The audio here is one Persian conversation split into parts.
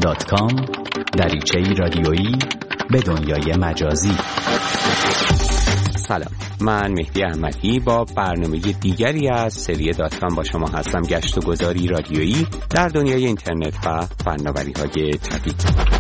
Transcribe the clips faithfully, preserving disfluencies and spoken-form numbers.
دات کام، دریچه‌ای رادیویی به دنیای مجازی. سلام، من مهدی احمدی با برنامه دیگری از سری دات کام با شما هستم. گشت و گذاری رادیویی در دنیای اینترنت و فناوری‌های جدید.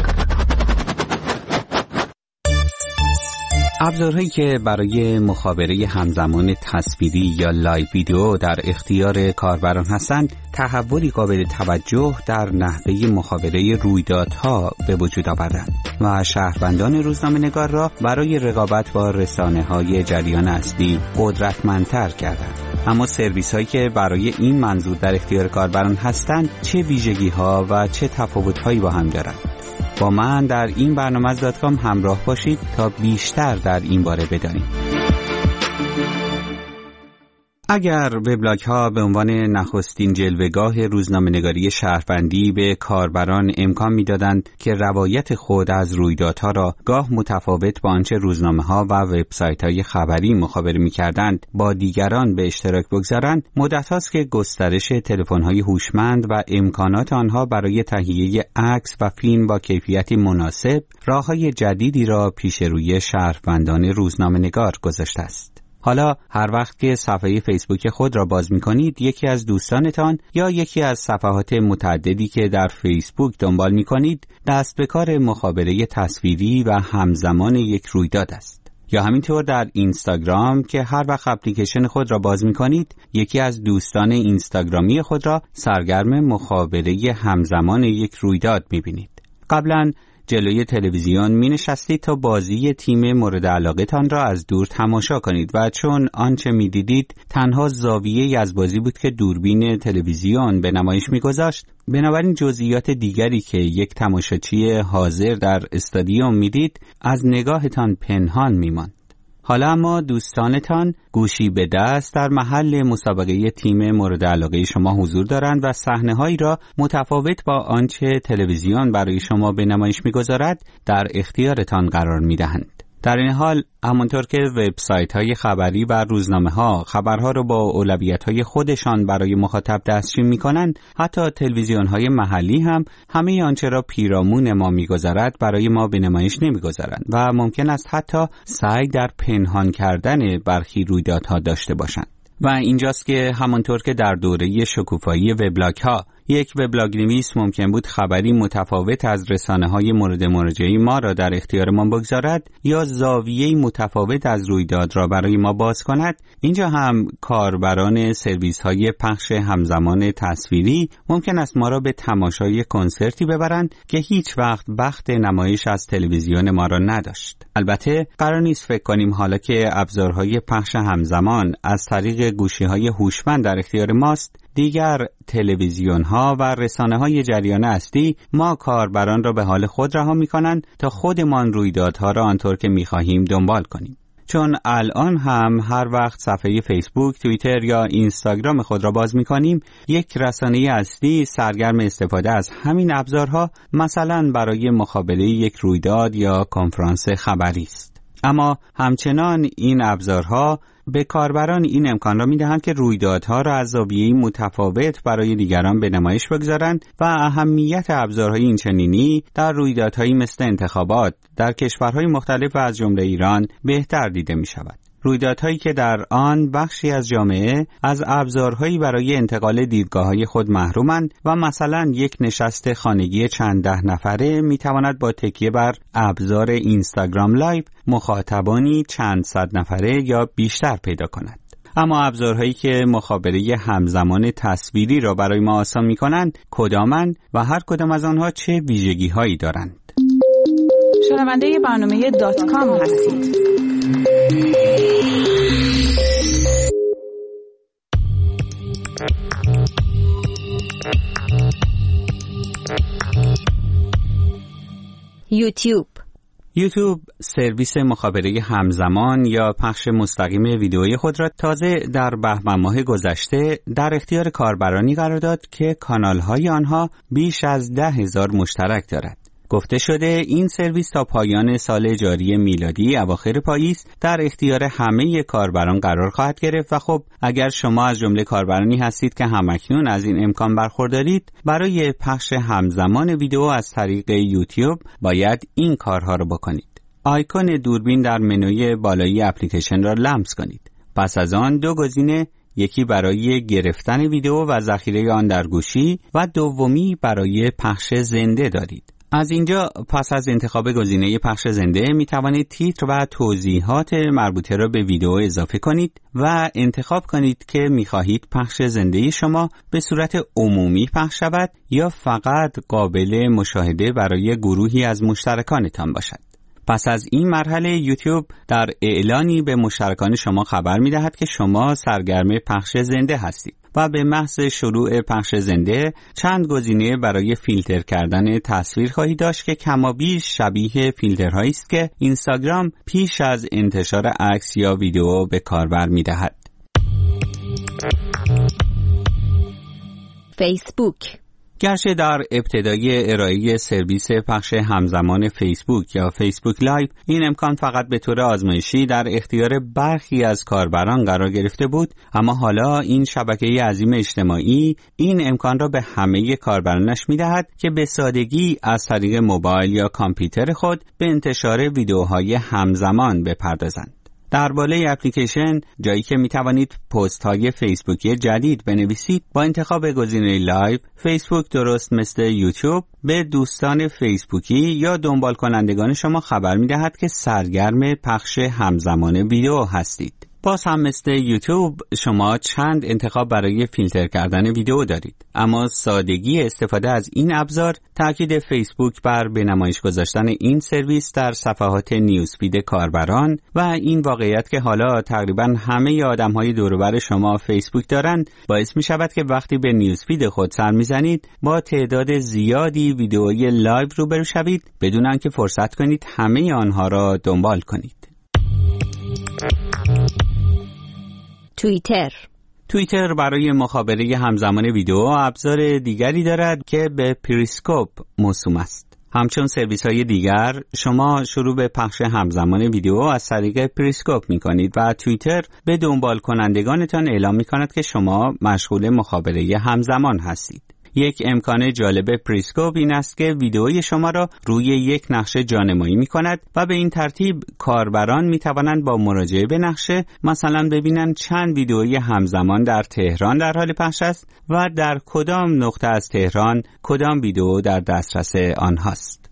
ابزارهایی که برای مخابره همزمان تصویری یا لایو ویدیو در اختیار کاربران هستند، تحولی قابل توجه در نحوه مخابره رویدادها به وجود آوردند و شهروندان روزنامه‌نگار را برای رقابت با رسانه‌های جریان اصلی قدرتمندتر کردند. اما سرویس هایی که برای این منظور در اختیار کاربران هستند چه ویژگی‌ها و چه تفاوت‌هایی با هم دارند؟ با من در این برنامه از دات کام همراه باشید تا بیشتر در این باره بدانیم. اگر وبلاگ ها به عنوان نخستین جلوه‌گاه روزنامه‌نگاری شهروندی به کاربران امکان می‌دادند که روایت خود از رویدادها را گاه متفاوت با آنچه روزنامه‌ها و وبسایت‌های خبری مخابره می‌کردند با دیگران به اشتراک بگذارند، مدت هاست که گسترش تلفن‌های هوشمند و امکانات آنها برای تهیه عکس و فیلم با کیفیتی مناسب راه‌های جدیدی را پیش روی شهروندان روزنامه‌نگار گذاشته است. حالا هر وقت که صفحه فیسبوک خود را باز می‌کنید، یکی از دوستانتان یا یکی از صفحات متعددی که در فیسبوک دنبال می‌کنید دست به کار مخابره تصویری و همزمان یک رویداد است. یا همینطور در اینستاگرام که هر وقت اپلیکیشن خود را باز می‌کنید، یکی از دوستان اینستاگرامی خود را سرگرم مخابره همزمان یک رویداد می‌بینید. قبلاً جلوی تلویزیون می نشستید تا بازی تیم مورد علاقه تان را از دور تماشا کنید و چون آنچه می دیدید تنها زاویه‌ای از بازی بود که دوربین تلویزیون به نمایش می گذاشت، بنابراین جزئیات دیگری که یک تماشاچی حاضر در استادیوم می دید از نگاهتان پنهان می ماند. حالا اما دوستانتان گوشی به دست در محل مسابقه تیم مورد علاقه شما حضور دارند و صحنه‌هایی را متفاوت با آنچه تلویزیون برای شما به نمایش می‌گذارد در اختیارتان قرار می‌دهند. در این حال همانطور که وبسایت‌های خبری و روزنامه‌ها خبرها را با اولویت‌های خودشان برای مخاطب دسترسی می‌کنند، حتی تلویزیون‌های محلی هم همه آنچه را پیرامون ما می‌گذارد برای ما به نمایش نمی‌گذارند و ممکن است حتی سعی در پنهان کردن برخی رویدادها داشته باشند. و اینجاست که همانطور که در دوره شکوفایی وبلاگ‌ها یک وبلاگ نویس ممکن بود خبری متفاوت از رسانه‌های مورد مراجعه ما را در اختیار ما بگذارد یا زاویه‌ای متفاوت از رویداد را برای ما باز کند، اینجا هم کاربران سرویس‌های پخش همزمان تصویری ممکن است ما را به تماشای کنسرتی ببرند که هیچ وقت بخت نمایش از تلویزیون ما را نداشت. البته قرار نیست فکر کنیم حالا که ابزارهای پخش همزمان از طریق گوشی‌های هوشمند در اختیار ماست، دیگر تلویزیون‌ها و رسانه‌های جریان اصلی ما کاربران را به حال خود رها می‌کنند تا خودمان رویدادها را آنطور که می‌خواهیم دنبال کنیم. چون الان هم هر وقت صفحه فیسبوک، توییتر یا اینستاگرام خود را باز می‌کنیم، یک رسانه اصلی سرگرم استفاده از همین ابزارها، مثلا برای مخابره یک رویداد یا کنفرانس خبری است. اما همچنان این ابزارها به کاربران این امکان را می‌دهند که رویدادها را از زاویه‌ای متفاوت برای دیگران به نمایش بگذارند و اهمیت ابزارهای اینچنینی در رویدادهایی مثل انتخابات در کشورهای مختلف و از جمله ایران بهتر دیده می‌شود. رویدادهایی که در آن بخشی از جامعه از ابزارهایی برای انتقال دیدگاه‌های خود محرومند و مثلا یک نشست خانگی چند ده نفره می‌تواند با تکیه بر ابزار اینستاگرام لایو مخاطبانی چند صد نفره یا بیشتر پیدا کند. اما ابزارهایی که مخابره همزمان تصویری را برای ما آسان می‌کنند کدامند و هر کدام از آنها چه ویژگی‌هایی دارند؟ شنونده برنامه دات کام هستید. یوتیوب یوتیوب سرویس مخابره همزمان یا پخش مستقیم ویدئوی خود را تازه در بهمن ماه گذشته در اختیار کاربرانی قرار داد که کانال‌های آنها بیش از ده هزار مشترک دارد. گفته شده این سرویس تا پایان سال جاری میلادی اواخر پاییز در اختیار همه کاربران قرار خواهد گرفت و خب اگر شما از جمله کاربرانی هستید که همکنون از این امکان برخوردارید، برای پخش همزمان ویدیو از طریق یوتیوب باید این کارها رو بکنید. آیکون دوربین در منوی بالایی اپلیکیشن را لمس کنید. پس از آن دو گزینه، یکی برای گرفتن ویدیو و ذخیره آن در گوشی و دومی برای پخش زنده دارید. از اینجا پس از انتخاب گزینه پخش زنده می توانید تیتر و توضیحات مربوطه را به ویدیو اضافه کنید و انتخاب کنید که می خواهید پخش زنده شما به صورت عمومی پخش شود یا فقط قابل مشاهده برای گروهی از مشترکانتان باشد. پس از این مرحله یوتیوب در اعلانی به مشترکان شما خبر می دهد که شما سرگرم پخش زنده هستید و به محض شروع پخش زنده چند گزینه برای فیلتر کردن تصویر خواهید داشت که کمابیش شبیه فیلترهایی است که اینستاگرام پیش از انتشار عکس یا ویدیو به کاربر می دهد. فیسبوک. گرچه در ابتدای ارائه سرویس پخش همزمان فیسبوک یا فیسبوک لایو این امکان فقط به طور آزمایشی در اختیار برخی از کاربران قرار گرفته بود، اما حالا این شبکه عظیم اجتماعی این امکان را به همه کاربرانش می‌دهد که به سادگی از طریق موبایل یا کامپیوتر خود به انتشار ویدیوهای همزمان بپردازند. در بالای اپلیکیشن جایی که می توانید پست های فیسبوکی جدید بنویسید، با انتخاب گزینه لایو، فیسبوک درست مثل یوتیوب به دوستان فیسبوکی یا دنبال کنندگان شما خبر می دهد که سرگرم پخش همزمان ویدیو هستید. باز هم مثل یوتیوب شما چند انتخاب برای فیلتر کردن ویدیو دارید، اما سادگی استفاده از این ابزار تاکید فیسبوک بر به نمایش گذاشتن این سرویس در صفحات نیوزفید کاربران و این واقعیت که حالا تقریبا همه آدم‌های دور و بر شما فیسبوک دارند باعث می شود که وقتی به نیوزفید خود سر می‌زنید با تعداد زیادی ویدیوهای لایو روبرو شوید بدون آنکه فرصت کنید همه آنها را دنبال کنید. توییتر. توییتر برای مخابره همزمان ویدیو ابزار دیگری دارد که به پریسکوپ موسوم است. همچون سرویس های دیگر شما شروع به پخش همزمان ویدیو از طریق پریسکوپ می کنید و توییتر به دنبال کنندگانتان اعلام می کند که شما مشغول مخابره همزمان هستید. یک امکان جالب پریسکوپ این است که ویدئوی شما را روی یک نقشه جانمایی می کند و به این ترتیب کاربران می توانند با مراجعه به نقشه مثلا ببینند چند ویدئوی همزمان در تهران در حال پخش است و در کدام نقطه از تهران کدام ویدئو در دسترس آنهاست.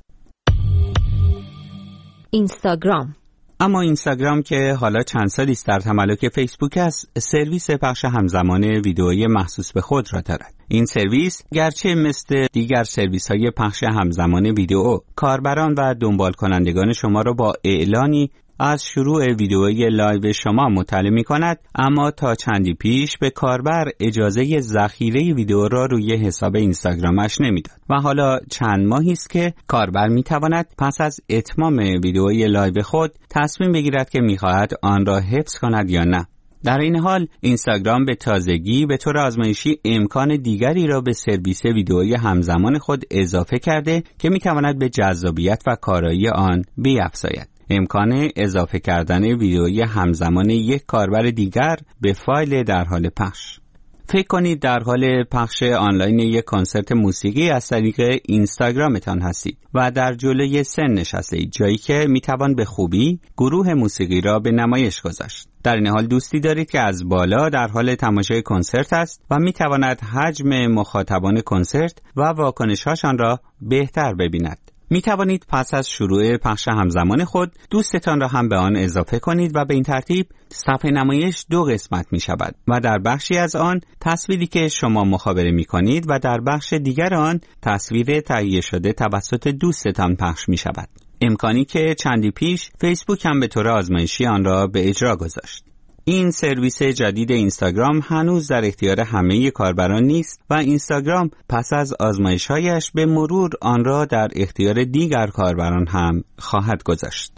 اینستاگرام. اما اینستاگرام که حالا چند سالی است در تملک فیسبوک است، سرویس پخش همزمان ویدئویی مخصوص به خود را دارد. این سرویس گرچه مثل دیگر سرویس های پخش همزمان ویدئو کاربران و دنبال کنندگان شما را با اعلانی از شروع ویدئوی لایو شما مطلع می کند، اما تا چندی پیش به کاربر اجازه ذخیره ویدئو را روی حساب اینستاگرامش نمیداد و حالا چند ماهی است که کاربر می تواند پس از اتمام ویدئوی لایو خود تصمیم بگیرد که می خواهد آن را حفظ کند یا نه. در این حال اینستاگرام به تازگی به طور آزمایشی امکان دیگری را به سرویس ویدئویی همزمان خود اضافه کرده که می تواند به جذابیت و کارایی آن بیفزاید. امکان اضافه کردن ویدئوی همزمان یک کاربر دیگر به فایل در حال پخش. فکر کنید در حال پخش آنلاین یک کنسرت موسیقی از طریق اینستاگرامتان هستید و در جلوی سن نشستید، جایی که میتوان به خوبی گروه موسیقی را به نمایش گذاشت. در این حال دوستی دارید که از بالا در حال تماشای کنسرت است و میتواند حجم مخاطبان کنسرت و واکنش‌هاشان را بهتر ببیند. می توانید پس از شروع پخش همزمان خود دوستتان را هم به آن اضافه کنید و به این ترتیب صفحه نمایش دو قسمت می شود و در بخشی از آن تصویری که شما مخابره می کنید و در بخش دیگر آن تصویر تهیه شده توسط دوستتان پخش می شود. امکانی که چندی پیش فیسبوک هم به طور آزمایشی آن را به اجرا گذاشت. این سرویس جدید اینستاگرام هنوز در اختیار همه کاربران نیست و اینستاگرام پس از آزمایش‌هایش به مرور آن را در اختیار دیگر کاربران هم خواهد گذاشت.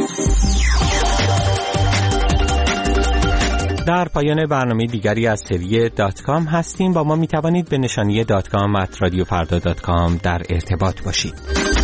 در پایان برنامه دیگری از سری دات کام هستیم. با ما می توانید به نشانی دات کام ات رادیو فردا دات کام در ارتباط باشید.